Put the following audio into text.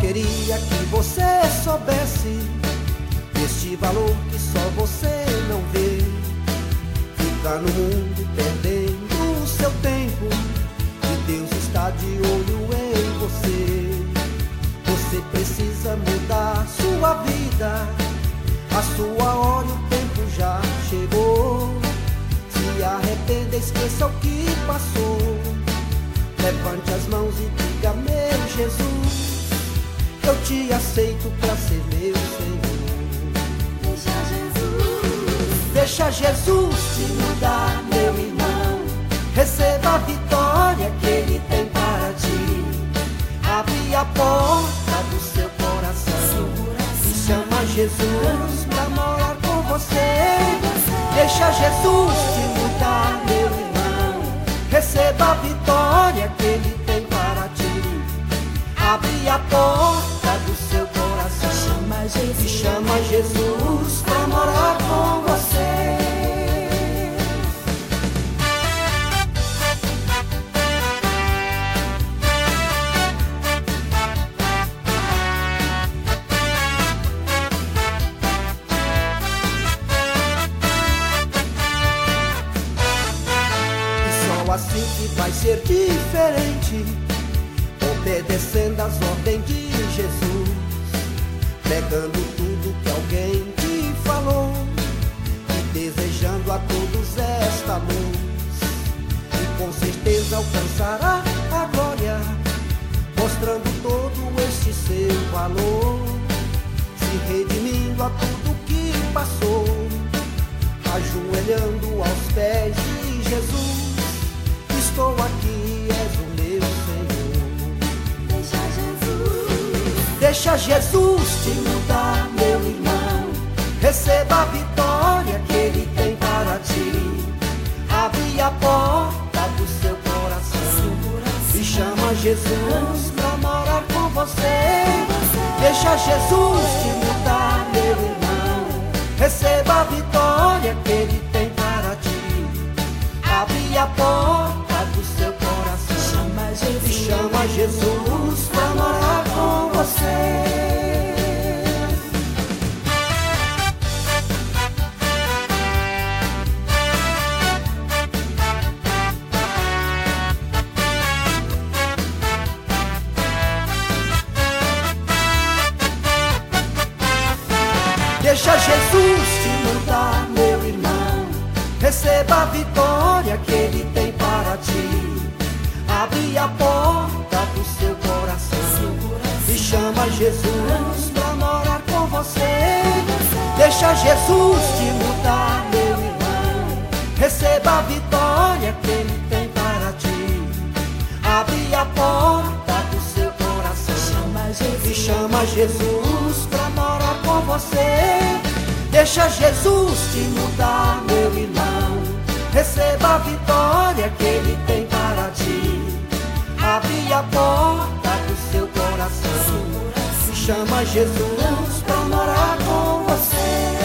queria que você soubesse deste valor que só você não vê. Fica no mundo perdendo o seu tempo, e Deus está de olho em você. Você precisa mudar sua vida, a sua hora e o tempo já chegou. Se arrependa, esqueça o que passou. Levante as mãos e diga: meu Jesus, eu te aceito pra ser meu Senhor. Deixa Jesus te mudar, meu irmão. Receba a vitória que Ele tem para ti. Abre a porta do seu coração e chama Jesus pra morar com você. Deixa Jesus te mudar, meu irmão. Receba a vitória que Ele tem para ti. Abre a porta do seu coração e chama Jesus pra morar com você. E só assim que vai ser diferente, obedecendo as ordens de Jesus, pegando tudo que alguém te falou e desejando a todos esta luz. E com certeza alcançará a glória, mostrando todo este seu valor, se redimindo a tudo que passou, ajoelhando aos pés de Jesus. Estou aqui, és o meu Senhor. Deixa Jesus te mudar, meu irmão. Receba a vitória que Ele tem para ti. Abre a porta do seu coração e chama Jesus pra morar com você. Deixa Jesus te mudar, meu irmão. Receba a vitória que Ele tem para ti. Abre a porta do seu coração e chama Jesus pra morar com você. Deixa Jesus te mudar, meu irmão. Receba a vitória que Ele tem para ti. Abre a porta do seu coração e chama Jesus pra morar com você. Deixa Jesus te mudar, meu irmão. Receba a vitória que Ele tem para ti. Abre a porta do seu coração e chama Jesus pra morar com você. Deixa Jesus te mudar, meu irmão. Receba a vitória que Ele tem para ti. Abre a porta do seu coração e chama Jesus pra morar com você.